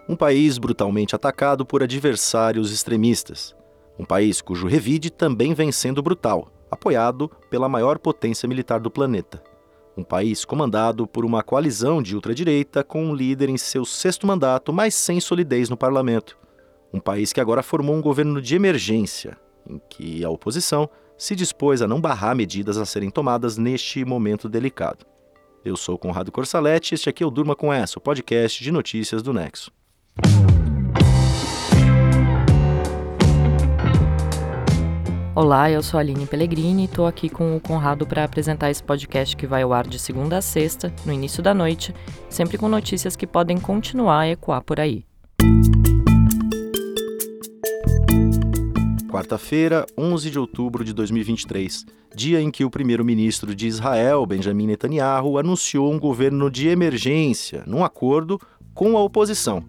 Um país brutalmente atacado por adversários extremistas. Um país cujo revide também vem sendo brutal, apoiado pela maior potência militar do planeta. Um país comandado por uma coalizão de ultradireita com um líder em seu 6º mandato, mas sem solidez no parlamento. Um país que agora formou um governo de emergência, em que a oposição se dispôs a não barrar medidas a serem tomadas neste momento delicado. Eu sou Conrado Corsaletti e este aqui é o Durma Com Essa, o podcast de notícias do Nexo. Olá, eu sou a Aline Pellegrini e estou aqui com o Conrado para apresentar esse podcast que vai ao ar de segunda a sexta, no início da noite, sempre com notícias que podem continuar a ecoar por aí. Quarta-feira, 11 de outubro de 2023, dia em que o primeiro-ministro de Israel, Benjamin Netanyahu, anunciou um governo de emergência, num acordo com a oposição.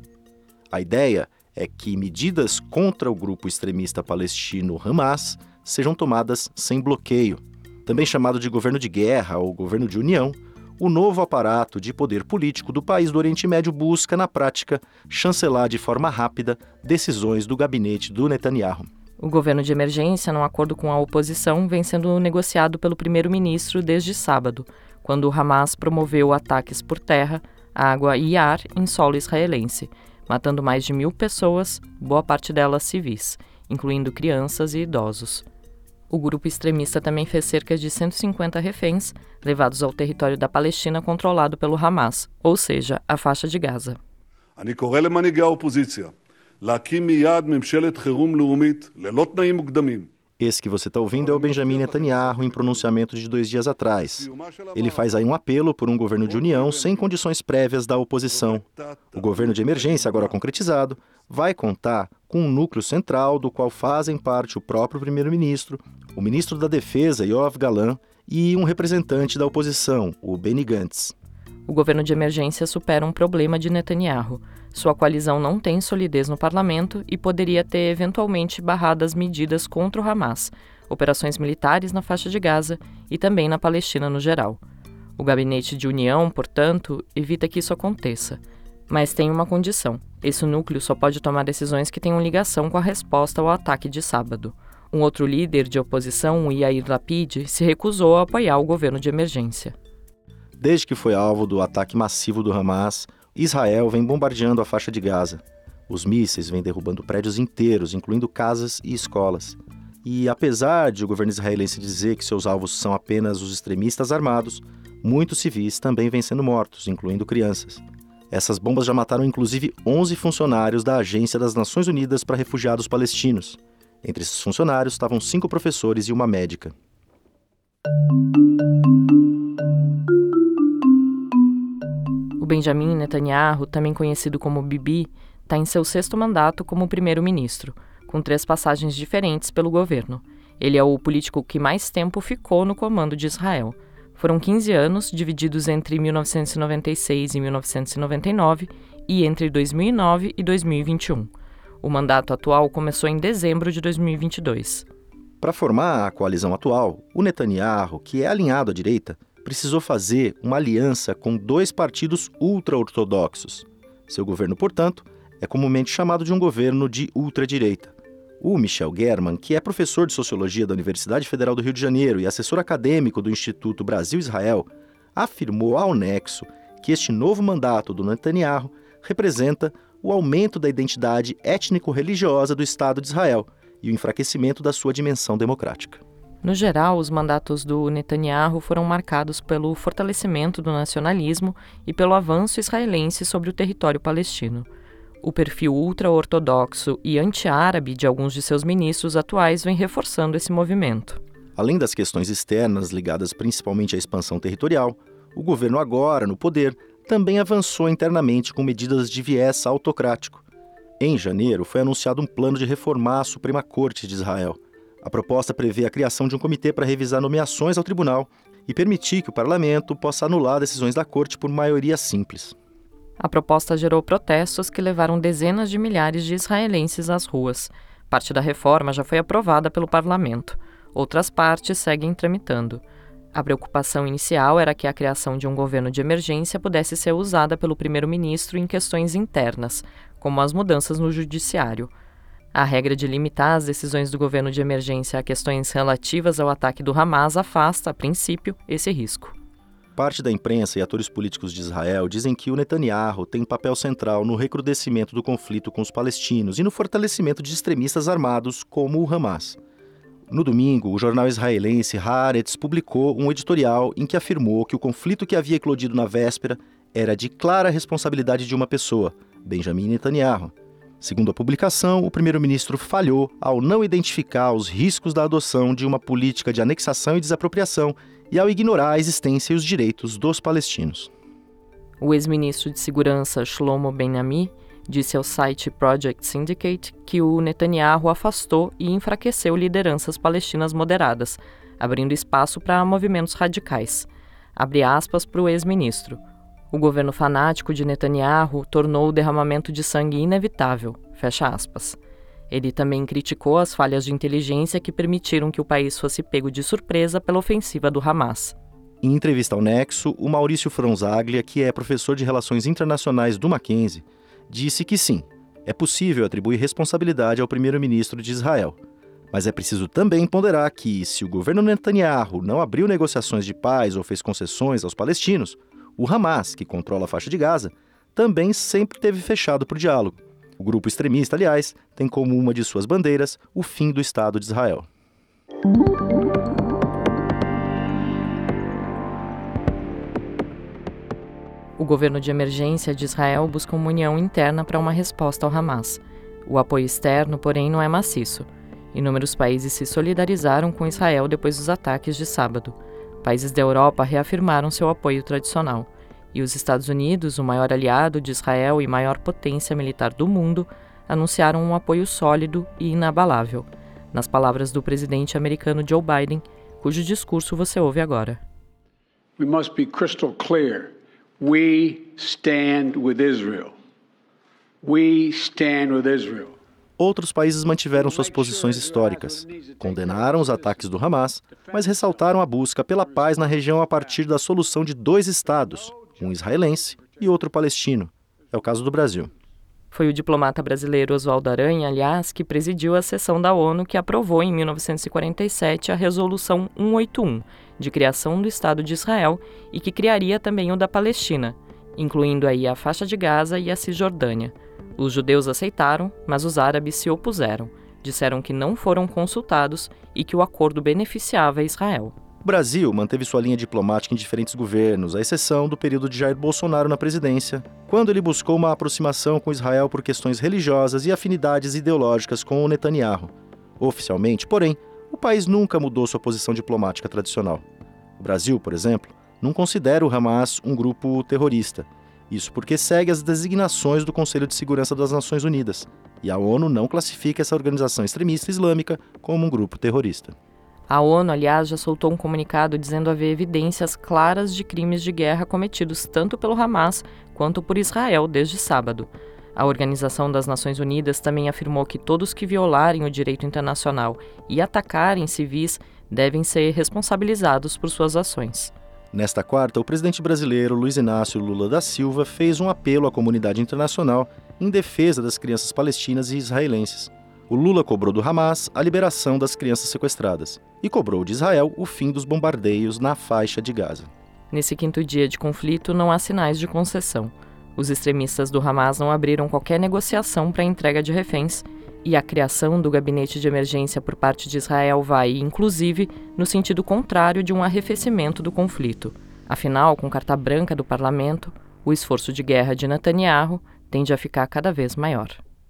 A ideia é que medidas contra o grupo extremista palestino Hamas sejam tomadas sem bloqueio. Também chamado de governo de guerra ou governo de união, o novo aparato de poder político do país do Oriente Médio busca, na prática, chancelar de forma rápida decisões do gabinete do Netanyahu. O governo de emergência, num acordo com a oposição, vem sendo negociado pelo primeiro-ministro desde sábado, quando o Hamas promoveu ataques por terra, água e ar em solo israelense, matando mais de 1.000 pessoas, boa parte delas civis, incluindo crianças e idosos. O grupo extremista também fez cerca de 150 reféns, levados ao território da Palestina controlado pelo Hamas, ou seja, a faixa de Gaza. אני קורא למנהיגי האופוזיציה להקים מיד ממשלת חירום לאומית ללא תנאים מוקדמים. Esse que você está ouvindo é o Benjamin Netanyahu em pronunciamento de 2 dias atrás. Ele faz aí um apelo por um governo de união sem condições prévias da oposição. O governo de emergência, agora concretizado, vai contar com um núcleo central do qual fazem parte o próprio primeiro-ministro, o ministro da Defesa, Yoav Gallant, e um representante da oposição, o Benny Gantz. O governo de emergência supera um problema de Netanyahu. Sua coalizão não tem solidez no parlamento e poderia ter eventualmente barrado as medidas contra o Hamas, operações militares na faixa de Gaza e também na Palestina no geral. O gabinete de união, portanto, evita que isso aconteça. Mas tem uma condição: esse núcleo só pode tomar decisões que tenham ligação com a resposta ao ataque de sábado. Um outro líder de oposição, o Yair Lapid, se recusou a apoiar o governo de emergência. Desde que foi alvo do ataque massivo do Hamas, Israel vem bombardeando a faixa de Gaza. Os mísseis vêm derrubando prédios inteiros, incluindo casas e escolas. E apesar de o governo israelense dizer que seus alvos são apenas os extremistas armados, muitos civis também vêm sendo mortos, incluindo crianças. Essas bombas já mataram inclusive 11 funcionários da Agência das Nações Unidas para Refugiados Palestinos. Entre esses funcionários estavam 5 professores e uma médica. O Benjamin Netanyahu, também conhecido como Bibi, está em seu 6º mandato como primeiro-ministro, com 3 passagens diferentes pelo governo. Ele é o político que mais tempo ficou no comando de Israel. Foram 15 anos, divididos entre 1996 e 1999 e entre 2009 e 2021. O mandato atual começou em dezembro de 2022. Para formar a coalizão atual, o Netanyahu, que é alinhado à direita, precisou fazer uma aliança com 2 partidos ultra-ortodoxos. Seu governo, portanto, é comumente chamado de um governo de ultradireita. O Michel German, que é professor de Sociologia da Universidade Federal do Rio de Janeiro e assessor acadêmico do Instituto Brasil-Israel, afirmou ao Nexo que este novo mandato do Netanyahu representa o aumento da identidade étnico-religiosa do Estado de Israel e o enfraquecimento da sua dimensão democrática. No geral, os mandatos do Netanyahu foram marcados pelo fortalecimento do nacionalismo e pelo avanço israelense sobre o território palestino. O perfil ultra-ortodoxo e anti-árabe de alguns de seus ministros atuais vem reforçando esse movimento. Além das questões externas ligadas principalmente à expansão territorial, o governo agora, no poder, também avançou internamente com medidas de viés autocrático. Em janeiro, foi anunciado um plano de reformar a Suprema Corte de Israel. A proposta prevê a criação de um comitê para revisar nomeações ao tribunal e permitir que o parlamento possa anular decisões da corte por maioria simples. A proposta gerou protestos que levaram dezenas de milhares de israelenses às ruas. Parte da reforma já foi aprovada pelo parlamento. Outras partes seguem tramitando. A preocupação inicial era que a criação de um governo de emergência pudesse ser usada pelo primeiro-ministro em questões internas, como as mudanças no judiciário. A regra de limitar as decisões do governo de emergência a questões relativas ao ataque do Hamas afasta, a princípio, esse risco. Parte da imprensa e atores políticos de Israel dizem que o Netanyahu tem papel central no recrudescimento do conflito com os palestinos e no fortalecimento de extremistas armados como o Hamas. No domingo, o jornal israelense Haaretz publicou um editorial em que afirmou que o conflito que havia eclodido na véspera era de clara responsabilidade de uma pessoa, Benjamin Netanyahu. Segundo a publicação, o primeiro-ministro falhou ao não identificar os riscos da adoção de uma política de anexação e desapropriação e ao ignorar a existência e os direitos dos palestinos. O ex-ministro de Segurança Shlomo Ben-Ami disse ao site Project Syndicate que o Netanyahu afastou e enfraqueceu lideranças palestinas moderadas, abrindo espaço para movimentos radicais. Abre aspas para o ex-ministro. O governo fanático de Netanyahu tornou o derramamento de sangue inevitável, fecha aspas. Ele também criticou as falhas de inteligência que permitiram que o país fosse pego de surpresa pela ofensiva do Hamas. Em entrevista ao Nexo, o Maurício Fronzaglia, que é professor de Relações Internacionais do Mackenzie, disse que sim, é possível atribuir responsabilidade ao primeiro-ministro de Israel. Mas é preciso também ponderar que, se o governo Netanyahu não abriu negociações de paz ou fez concessões aos palestinos, o Hamas, que controla a faixa de Gaza, também sempre teve fechado para o diálogo. O grupo extremista, aliás, tem como uma de suas bandeiras o fim do Estado de Israel. O governo de emergência de Israel busca uma união interna para uma resposta ao Hamas. O apoio externo, porém, não é maciço. Inúmeros países se solidarizaram com Israel depois dos ataques de sábado. Países da Europa reafirmaram seu apoio tradicional. E os Estados Unidos, o maior aliado de Israel e maior potência militar do mundo, anunciaram um apoio sólido e inabalável. Nas palavras do presidente americano Joe Biden, cujo discurso você ouve agora. We must be crystal clear. We stand with Israel. We stand with Israel. Outros países mantiveram suas posições históricas, condenaram os ataques do Hamas, mas ressaltaram a busca pela paz na região a partir da solução de 2 estados, um israelense e outro palestino. É o caso do Brasil. Foi o diplomata brasileiro Oswaldo Aranha, aliás, que presidiu a sessão da ONU que aprovou em 1947 a Resolução 181, de criação do Estado de Israel e que criaria também o da Palestina, incluindo aí a faixa de Gaza e a Cisjordânia. Os judeus aceitaram, mas os árabes se opuseram. Disseram que não foram consultados e que o acordo beneficiava Israel. O Brasil manteve sua linha diplomática em diferentes governos, à exceção do período de Jair Bolsonaro na presidência, quando ele buscou uma aproximação com Israel por questões religiosas e afinidades ideológicas com o Netanyahu. Oficialmente, porém, o país nunca mudou sua posição diplomática tradicional. O Brasil, por exemplo, não considera o Hamas um grupo terrorista. Isso porque segue as designações do Conselho de Segurança das Nações Unidas, e a ONU não classifica essa organização extremista islâmica como um grupo terrorista. A ONU, aliás, já soltou um comunicado dizendo haver evidências claras de crimes de guerra cometidos tanto pelo Hamas quanto por Israel desde sábado. A Organização das Nações Unidas também afirmou que todos que violarem o direito internacional e atacarem civis devem ser responsabilizados por suas ações. Nesta quarta, o presidente brasileiro Luiz Inácio Lula da Silva fez um apelo à comunidade internacional em defesa das crianças palestinas e israelenses. O Lula cobrou do Hamas a liberação das crianças sequestradas e cobrou de Israel o fim dos bombardeios na faixa de Gaza. Nesse 5º dia de conflito, não há sinais de concessão. Os extremistas do Hamas não abriram qualquer negociação para a entrega de reféns e a criação do gabinete de emergência por parte de Israel vai, inclusive, no sentido contrário de um arrefecimento do conflito. Afinal, com carta branca do parlamento, o esforço de guerra de Netanyahu tende a ficar cada vez maior.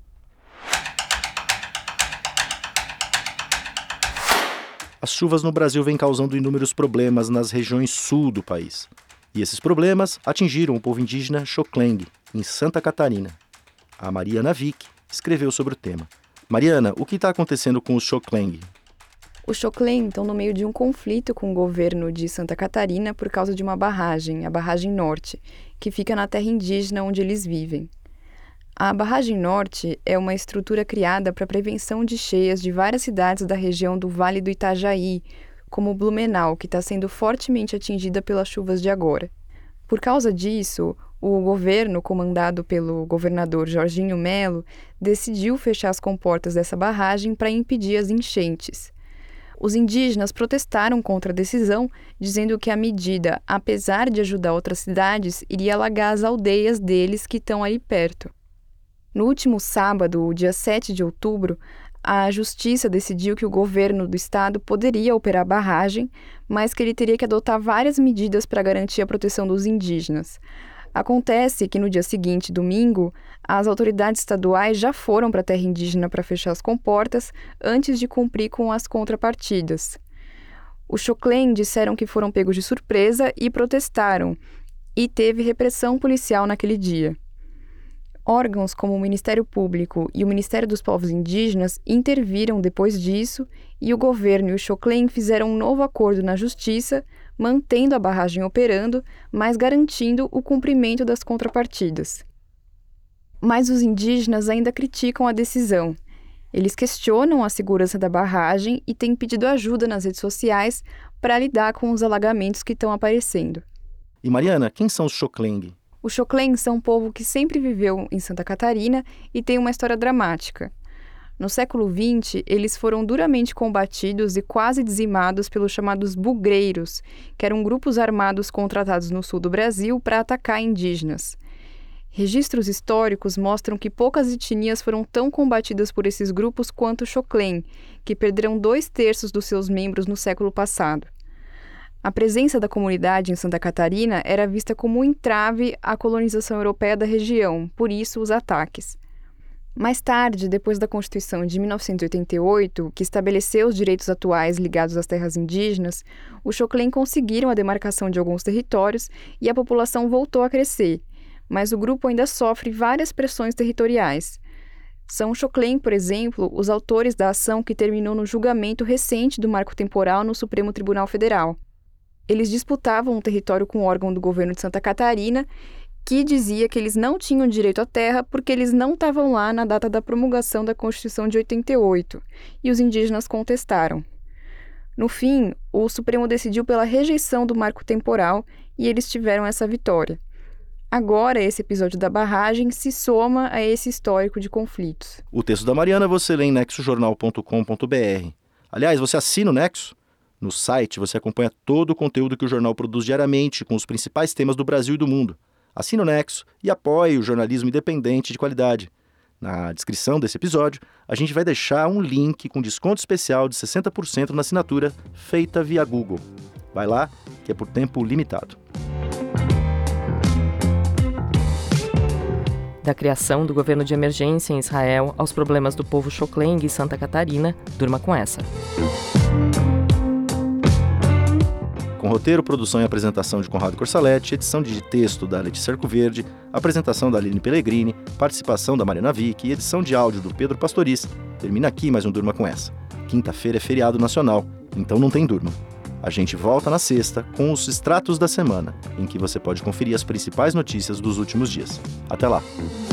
As chuvas no Brasil vêm causando inúmeros problemas nas regiões sul do país. E esses problemas atingiram o povo indígena Xoclengue, em Santa Catarina. A Mariana Vick escreveu sobre o tema. Mariana, o que está acontecendo com os Xoclengue? Os Xoclengue estão no meio de um conflito com o governo de Santa Catarina por causa de uma barragem, a Barragem Norte, que fica na terra indígena onde eles vivem. A Barragem Norte é uma estrutura criada para a prevenção de cheias de várias cidades da região do Vale do Itajaí, como Blumenau, que está sendo fortemente atingida pelas chuvas de agora. Por causa disso, o governo, comandado pelo governador Jorginho Melo, decidiu fechar as comportas dessa barragem para impedir as enchentes. Os indígenas protestaram contra a decisão, dizendo que a medida, apesar de ajudar outras cidades, iria alagar as aldeias deles que estão ali perto. No último sábado, dia 7 de outubro, a Justiça decidiu que o governo do estado poderia operar a barragem, mas que ele teria que adotar várias medidas para garantir a proteção dos indígenas. Acontece que no dia seguinte, domingo, as autoridades estaduais já foram para a terra indígena para fechar as comportas antes de cumprir com as contrapartidas. Os Xoclen disseram que foram pegos de surpresa e protestaram, e teve repressão policial naquele dia. Órgãos como o Ministério Público e o Ministério dos Povos Indígenas interviram depois disso e o governo e o Xoclen fizeram um novo acordo na Justiça, mantendo a barragem operando, mas garantindo o cumprimento das contrapartidas. Mas os indígenas ainda criticam a decisão. Eles questionam a segurança da barragem e têm pedido ajuda nas redes sociais para lidar com os alagamentos que estão aparecendo. E Mariana, quem são os Xoclen? Os Xoclen são um povo que sempre viveu em Santa Catarina e tem uma história dramática. No século XX, eles foram duramente combatidos e quase dizimados pelos chamados bugreiros, que eram grupos armados contratados no sul do Brasil para atacar indígenas. Registros históricos mostram que poucas etnias foram tão combatidas por esses grupos quanto os Xoclen, que perderam 2/3 dos seus membros no século passado. A presença da comunidade em Santa Catarina era vista como um entrave à colonização europeia da região, por isso os ataques. Mais tarde, depois da Constituição de 1988, que estabeleceu os direitos atuais ligados às terras indígenas, os Xoclen conseguiram a demarcação de alguns territórios e a população voltou a crescer, mas o grupo ainda sofre várias pressões territoriais. São os Xoclen, por exemplo, os autores da ação que terminou no julgamento recente do marco temporal no Supremo Tribunal Federal. Eles disputavam um território com um órgão do governo de Santa Catarina que dizia que eles não tinham direito à terra porque eles não estavam lá na data da promulgação da Constituição de 88, e os indígenas contestaram. No fim, o Supremo decidiu pela rejeição do marco temporal e eles tiveram essa vitória. Agora, esse episódio da barragem se soma a esse histórico de conflitos. O texto da Mariana você lê em nexojornal.com.br. Aliás, você assina o Nexo? No site, você acompanha todo o conteúdo que o jornal produz diariamente com os principais temas do Brasil e do mundo. Assine o Nexo e apoie o jornalismo independente de qualidade. Na descrição desse episódio, a gente vai deixar um link com desconto especial de 60% na assinatura feita via Google. Vai lá, que é por tempo limitado. Da criação do governo de emergência em Israel aos problemas do povo Xoclen e Santa Catarina, durma com essa. Com roteiro, produção e apresentação de Conrado Corsaletti, edição de texto da Letícia Arcoverde, apresentação da Aline Pellegrini, participação da Mariana Vick e edição de áudio do Pedro Pastoriz. Termina aqui mais um Durma com essa. Quinta-feira é feriado nacional, então não tem durma. A gente volta na sexta com os extratos da semana, em que você pode conferir as principais notícias dos últimos dias. Até lá!